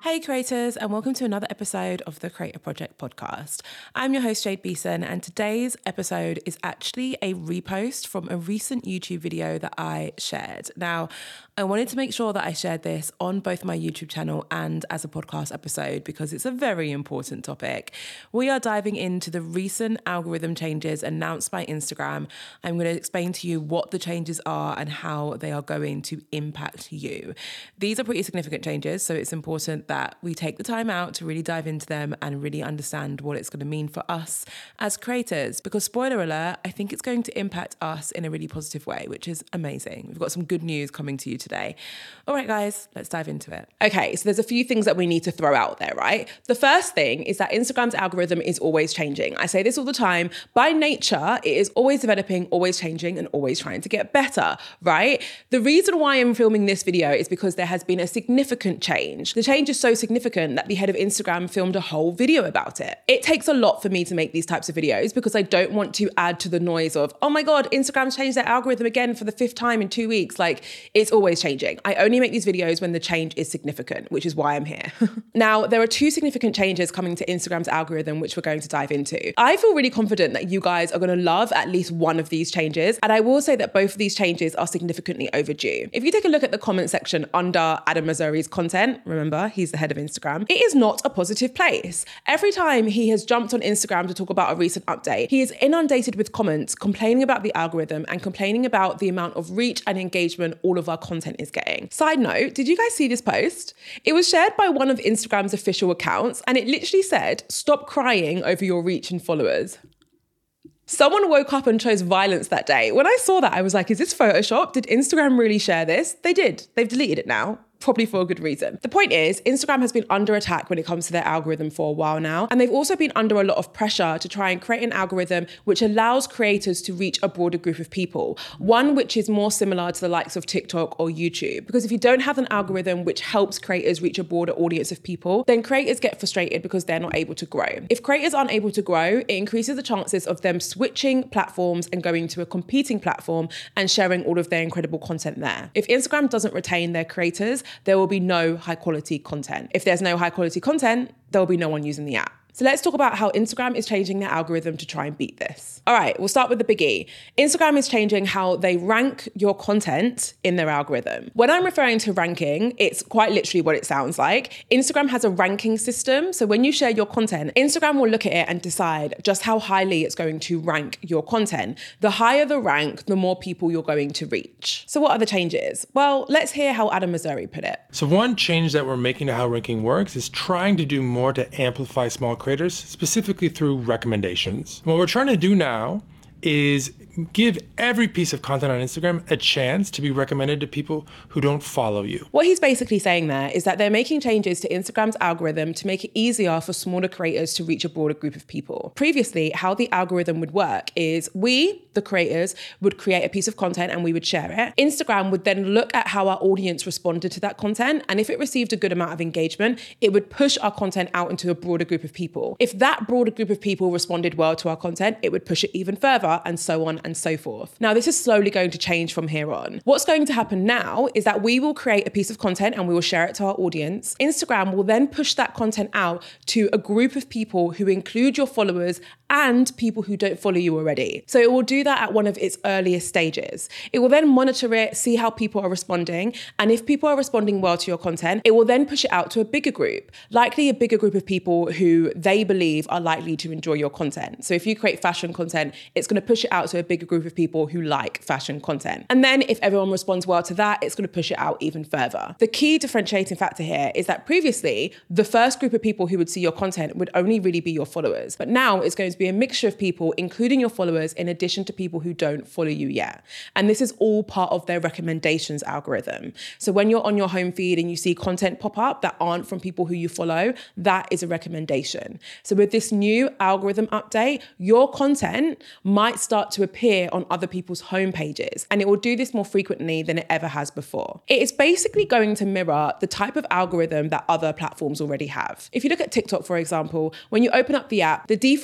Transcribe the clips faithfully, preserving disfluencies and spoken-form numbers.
Hey creators, and welcome to another episode of the Creator Project podcast. I'm your host Jade Beeson, and today's episode is actually a repost from a recent YouTube video that I shared. Now, I wanted to make sure that I shared this on both my YouTube channel and as a podcast episode because it's a very important topic. We are diving into the recent algorithm changes announced by Instagram. I'm going to explain to you what the changes are and how they are going to impact you. These are pretty significant changes, so it's important that that we take the time out to really dive into them and really understand what it's going to mean for us as creators. Because spoiler alert, I think it's going to impact us in a really positive way, which is amazing. We've got some good news coming to you today. All right, guys, let's dive into it. Okay, so there's a few things that we need to throw out there, right? The first thing is that Instagram's algorithm is always changing. I say this all the time. By nature, it is always developing, always changing, and always trying to get better, right? The reason why I'm filming this video is because there has been a significant change. The change is so significant that the head of Instagram filmed a whole video about it. It takes a lot for me to make these types of videos because I don't want to add to the noise of, oh my God, Instagram's changed their algorithm again for the fifth time in two weeks. Like, it's always changing. I only make these videos when the change is significant, which is why I'm here. Now, there are two significant changes coming to Instagram's algorithm, which we're going to dive into. I feel really confident that you guys are going to love at least one of these changes. And I will say that both of these changes are significantly overdue. If you take a look at the comment section under Adam Mosseri's content, remember, he's the head of Instagram, it is not a positive place. Every time he has jumped on Instagram to talk about a recent update, he is inundated with comments complaining about the algorithm and complaining about the amount of reach and engagement all of our content is getting. Side note, did you guys see this post? It was shared by one of Instagram's official accounts and it literally said, "Stop crying over your reach and followers." Someone woke up and chose violence that day. When I saw that, I was like, is this Photoshop? Did Instagram really share this? They did. They've deleted it now. Probably for a good reason. The point is, Instagram has been under attack when it comes to their algorithm for a while now, and they've also been under a lot of pressure to try and create an algorithm which allows creators to reach a broader group of people, one which is more similar to the likes of TikTok or YouTube. Because if you don't have an algorithm which helps creators reach a broader audience of people, then creators get frustrated because they're not able to grow. If creators aren't able to grow, it increases the chances of them switching platforms and going to a competing platform and sharing all of their incredible content there. If Instagram doesn't retain their creators, there will be no high quality content. If there's no high quality content, there will be no one using the app. So let's talk about how Instagram is changing their algorithm to try and beat this. All right, we'll start with the biggie. Instagram is changing how they rank your content in their algorithm. When I'm referring to ranking, it's quite literally what it sounds like. Instagram has a ranking system. So when you share your content, Instagram will look at it and decide just how highly it's going to rank your content. The higher the rank, the more people you're going to reach. So what are the changes? Well, let's hear how Adam Mosseri put it. So one change that we're making to how ranking works is trying to do more to amplify small creators, specifically through recommendations. What we're trying to do now is give every piece of content on Instagram a chance to be recommended to people who don't follow you. What he's basically saying there is that they're making changes to Instagram's algorithm to make it easier for smaller creators to reach a broader group of people. Previously, how the algorithm would work is we, the creators, would create a piece of content and we would share it. Instagram would then look at how our audience responded to that content, and if it received a good amount of engagement, it would push our content out into a broader group of people. If that broader group of people responded well to our content, it would push it even further, and so on and so forth. Now, this is slowly going to change from here on. What's going to happen now is that we will create a piece of content and we will share it to our audience. Instagram will then push that content out to a group of people who include your followers and people who don't follow you already. So it will do that at one of its earliest stages. It will then monitor it, see how people are responding, and if people are responding well to your content, it will then push it out to a bigger group, likely a bigger group of people who they believe are likely to enjoy your content. So if you create fashion content, it's going to push it out to a bigger group of people who like fashion content. And then if everyone responds well to that, it's going to push it out even further. The key differentiating factor here is that previously, the first group of people who would see your content would only really be your followers. But now it's going to be a mixture of people, including your followers, in addition to people who don't follow you yet. And this is all part of their recommendations algorithm. So when you're on your home feed and you see content pop up that aren't from people who you follow, that is a recommendation. So with this new algorithm update, your content might start to appear on other people's home pages, and it will do this more frequently than it ever has before. It is basically going to mirror the type of algorithm that other platforms already have. If you look at TikTok, for example, when you open up the app, the default feed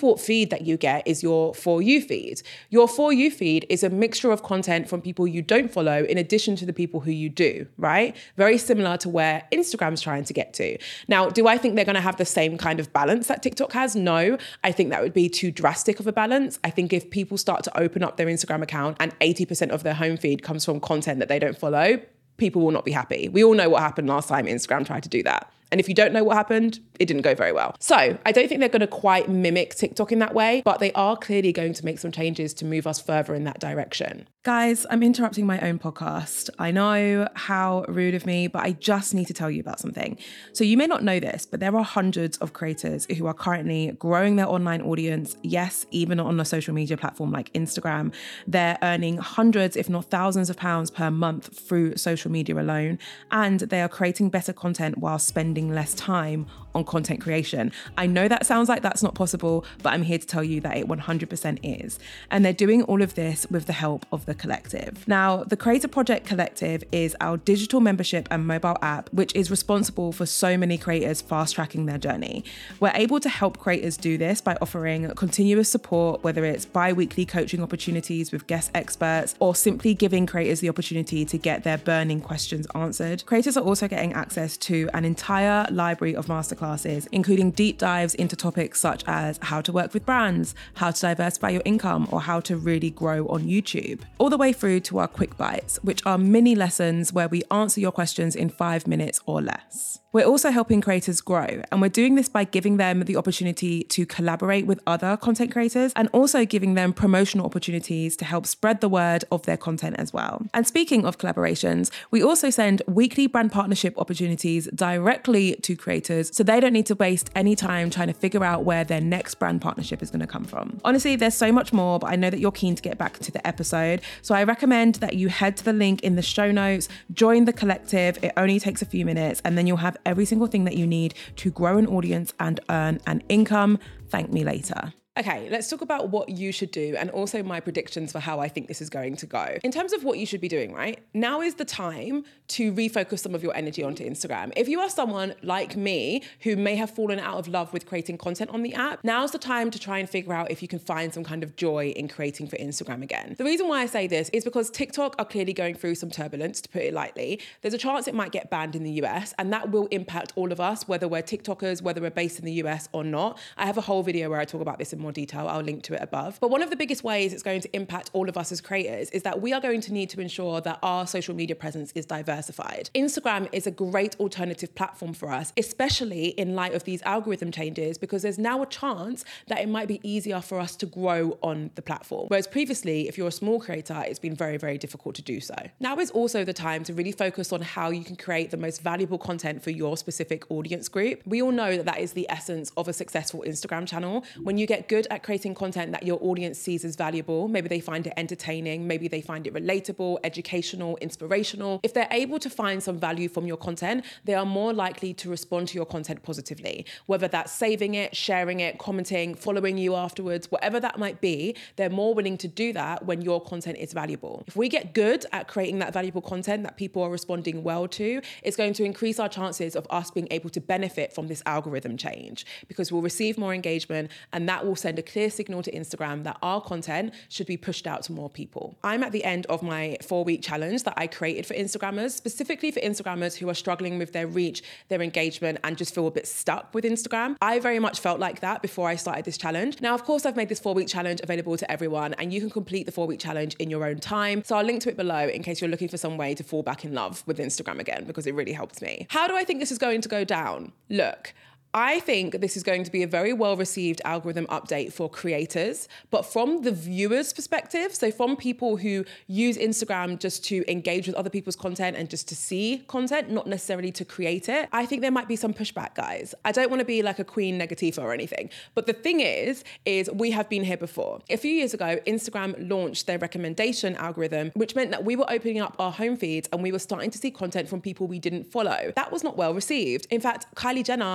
feed that you get is your For You feed. Your For You feed is a mixture of content from people you don't follow in addition to the people who you do, right? Very similar to where Instagram's trying to get to. Now, do I think they're going to have the same kind of balance that TikTok has? No, I think that would be too drastic of a balance. I think if people start to open up their Instagram account and eighty percent of their home feed comes from content that they don't follow, people will not be happy. We all know what happened last time Instagram tried to do that. And if you don't know what happened, it didn't go very well. So I don't think they're going to quite mimic TikTok in that way, but they are clearly going to make some changes to move us further in that direction. Guys, I'm interrupting my own podcast. I know, how rude of me, but I just need to tell you about something. So you may not know this, but there are hundreds of creators who are currently growing their online audience. Yes, even on a social media platform like Instagram. They're earning hundreds, if not thousands of pounds per month through social media alone. And they are creating better content while spending less time on content creation. I know that sounds like that's not possible, but I'm here to tell you that it one hundred percent is. And they're doing all of this with the help of the Collective. Now, the Creator Project Collective is our digital membership and mobile app, which is responsible for so many creators fast-tracking their journey. We're able to help creators do this by offering continuous support, whether it's bi-weekly coaching opportunities with guest experts, or simply giving creators the opportunity to get their burning questions answered. Creators are also getting access to an entire library of masterclasses, including deep dives into topics such as how to work with brands, how to diversify your income, or how to really grow on YouTube. All the way through to our quick bites, which are mini lessons where we answer your questions in five minutes or less. We're also helping creators grow, and we're doing this by giving them the opportunity to collaborate with other content creators and also giving them promotional opportunities to help spread the word of their content as well. And speaking of collaborations, we also send weekly brand partnership opportunities directly to creators so they don't need to waste any time trying to figure out where their next brand partnership is going to come from. Honestly, there's so much more, but I know that you're keen to get back to the episode, so I recommend that you head to the link in the show notes, join the Collective. It only takes a few minutes, and then you'll have every single thing that you need to grow an audience and earn an income. Thank me later. Okay, let's talk about what you should do and also my predictions for how I think this is going to go. In terms of what you should be doing, right? Now is the time to refocus some of your energy onto Instagram. If you are someone like me who may have fallen out of love with creating content on the app, now's the time to try and figure out if you can find some kind of joy in creating for Instagram again. The reason why I say this is because TikTok are clearly going through some turbulence, to put it lightly. There's a chance it might get banned in the U S, and that will impact all of us, whether we're TikTokers, whether we're based in the U S or not. I have a whole video where I talk about this in more detail. I'll link to it above. But one of the biggest ways it's going to impact all of us as creators is that we are going to need to ensure that our social media presence is diversified. Instagram is a great alternative platform for us, especially in light of these algorithm changes, because there's now a chance that it might be easier for us to grow on the platform. Whereas previously, if you're a small creator, it's been very, very difficult to do so. Now is also the time to really focus on how you can create the most valuable content for your specific audience group. We all know that that is the essence of a successful Instagram channel. When you get good at creating content that your audience sees as valuable, maybe they find it entertaining, maybe they find it relatable, educational, inspirational. If they're able to find some value from your content, they are more likely to respond to your content positively. Whether that's saving it, sharing it, commenting, following you afterwards, whatever that might be, they're more willing to do that when your content is valuable. If we get good at creating that valuable content that people are responding well to, it's going to increase our chances of us being able to benefit from this algorithm change, because we'll receive more engagement, and that will send a clear signal to Instagram that our content should be pushed out to more people. I'm at the end of my four-week challenge that I created for Instagrammers, specifically for Instagrammers who are struggling with their reach, their engagement, and just feel a bit stuck with Instagram. I very much felt like that before I started this challenge. Now, of course, I've made this four-week challenge available to everyone, and you can complete the four-week challenge in your own time. So I'll link to it below in case you're looking for some way to fall back in love with Instagram again, because it really helps me. How do I think this is going to go down? Look, I think this is going to be a very well-received algorithm update for creators, but from the viewer's perspective, so from people who use Instagram just to engage with other people's content and just to see content, not necessarily to create it, I think there might be some pushback, guys. I don't want to be like a queen negativa or anything, but the thing is, is we have been here before. A few years ago, Instagram launched their recommendation algorithm, which meant that we were opening up our home feeds and we were starting to see content from people we didn't follow. That was not well received. In fact, Kylie Jenner and a bunch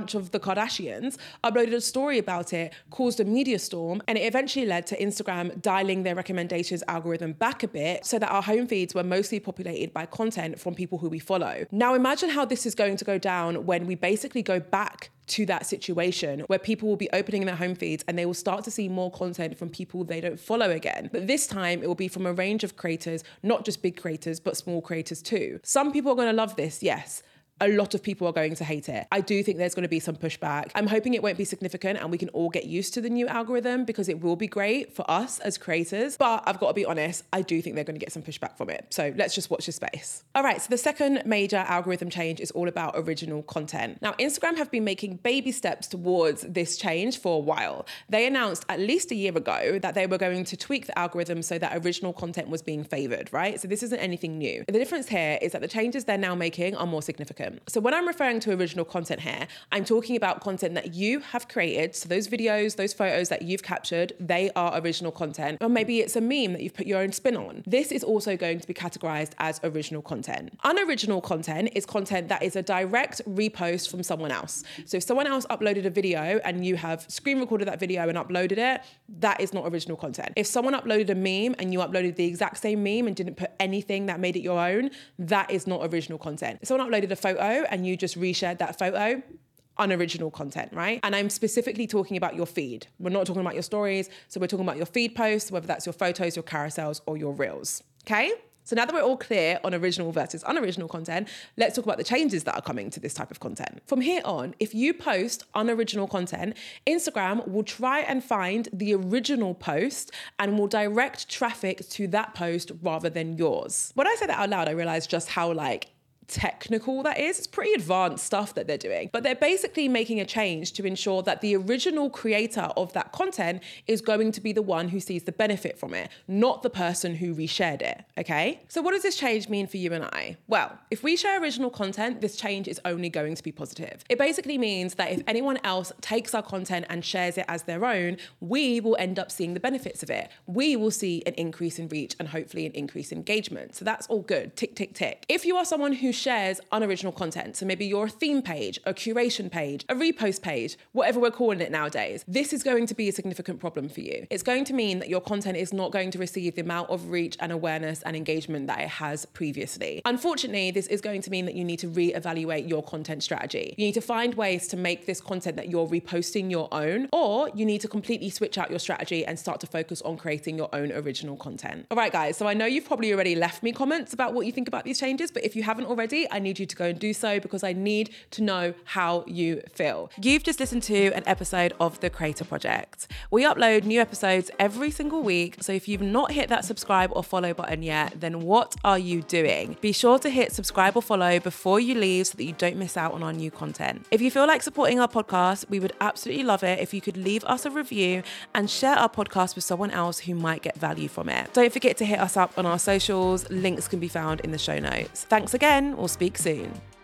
bunch of the Kardashians, uploaded a story about it, caused a media storm, and it eventually led to Instagram dialing their recommendations algorithm back a bit so that our home feeds were mostly populated by content from people who we follow. Now imagine how this is going to go down when we basically go back to that situation where people will be opening their home feeds and they will start to see more content from people they don't follow again. But this time it will be from a range of creators, not just big creators, but small creators too. Some people are going to love this, yes. A lot of people are going to hate it. I do think there's going to be some pushback. I'm hoping it won't be significant and we can all get used to the new algorithm because it will be great for us as creators. But I've got to be honest, I do think they're going to get some pushback from it. So let's just watch this space. All right, so the second major algorithm change is all about original content. Now, Instagram have been making baby steps towards this change for a while. They announced at least a year ago that they were going to tweak the algorithm so that original content was being favored, right? So this isn't anything new. The difference here is that the changes they're now making are more significant. So when I'm referring to original content here, I'm talking about content that you have created. So those videos, those photos that you've captured, they are original content. Or maybe it's a meme that you've put your own spin on. This is also going to be categorized as original content. Unoriginal content is content that is a direct repost from someone else. So if someone else uploaded a video and you have screen recorded that video and uploaded it, that is not original content. If someone uploaded a meme and you uploaded the exact same meme and didn't put anything that made it your own, that is not original content. If someone uploaded a photo and you just reshared that photo, unoriginal content, right? And I'm specifically talking about your feed. We're not talking about your stories. So we're talking about your feed posts, whether that's your photos, your carousels, or your reels, okay? So now that we're all clear on original versus unoriginal content, let's talk about the changes that are coming to this type of content. From here on, if you post unoriginal content, Instagram will try and find the original post and will direct traffic to that post rather than yours. When I say that out loud, I realize just how like technical that is. It's pretty advanced stuff that they're doing, but they're basically making a change to ensure that the original creator of that content is going to be the one who sees the benefit from it, not the person who reshared it, okay? So what does this change mean for you and I? Well, if we share original content, this change is only going to be positive. It basically means that if anyone else takes our content and shares it as their own, we will end up seeing the benefits of it. We will see an increase in reach and hopefully an increase in engagement. So that's all good, tick, tick, tick. If you are someone who shares unoriginal content, so maybe your theme page, a curation page, a repost page, whatever we're calling it nowadays, this is going to be a significant problem for you. It's going to mean that your content is not going to receive the amount of reach and awareness and engagement that it has previously. Unfortunately, this is going to mean that you need to reevaluate your content strategy. You need to find ways to make this content that you're reposting your own, or you need to completely switch out your strategy and start to focus on creating your own original content. All right, guys, so I know you've probably already left me comments about what you think about these changes, but if you haven't already, I need you to go and do so because I need to know how you feel. You've just listened to an episode of The Creator Project. We upload new episodes every single week, so if you've not hit that subscribe or follow button yet, then what are you doing? Be sure to hit subscribe or follow before you leave so that you don't miss out on our new content. If you feel like supporting our podcast, we would absolutely love it if you could leave us a review and share our podcast with someone else who might get value from it. Don't forget to hit us up on our socials. Links can be found in the show notes. Thanks again. We'll speak soon.